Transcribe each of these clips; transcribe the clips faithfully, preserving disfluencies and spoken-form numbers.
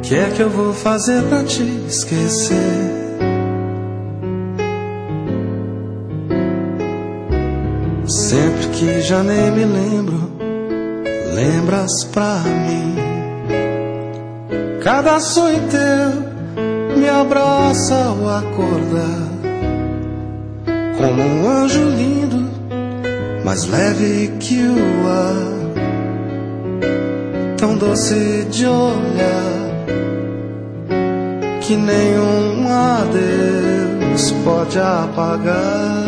que é que eu vou fazer pra te esquecer? Sempre que já nem me lembro, lembras pra mim. Cada sonho teu me abraça ao acordar, como um anjo lindo, mais leve que o ar, tão doce de olhar, que nenhum adeus pode apagar.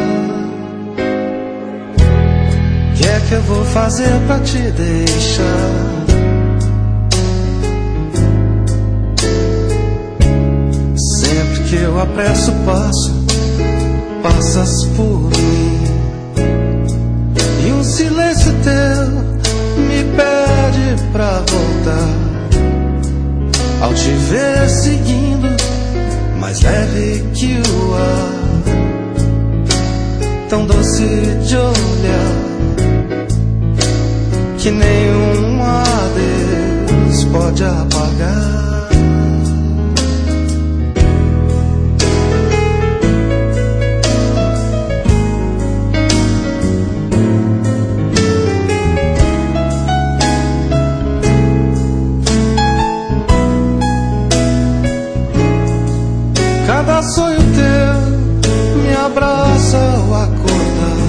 Que é que eu vou fazer pra te deixar? Sempre que eu apresso o passo, passas por mim, e um silêncio teu me pede pra voltar. Ao te ver seguindo, mais leve que o ar, tão doce de olhar, que nenhum adeus pode apagar. Cada sonho teu me abraça ao acordar,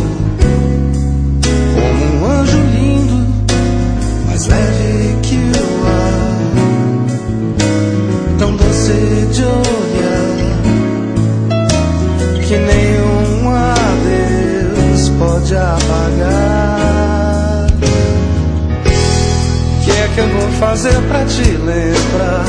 como um anjo lindo, mais leve que o ar, tão doce de olhar, que nenhum adeus pode apagar. Que é que eu vou fazer pra te lembrar?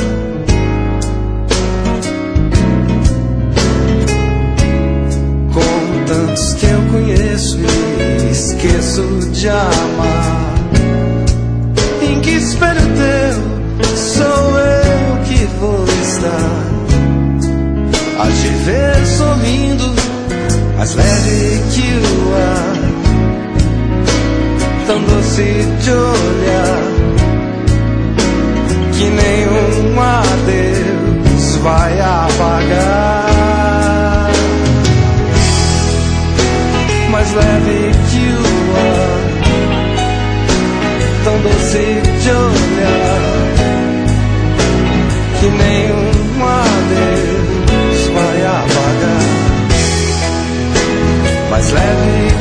Tantos que eu conheço e esqueço de amar. Em que espelho teu sou eu que vou estar? A te ver sorrindo, mais leve que o ar, tão doce de olhar, que nenhum adeus vai apagar. Mais leve que o ar, tão doce de olhar, que nenhum adeus vai apagar. Mais leve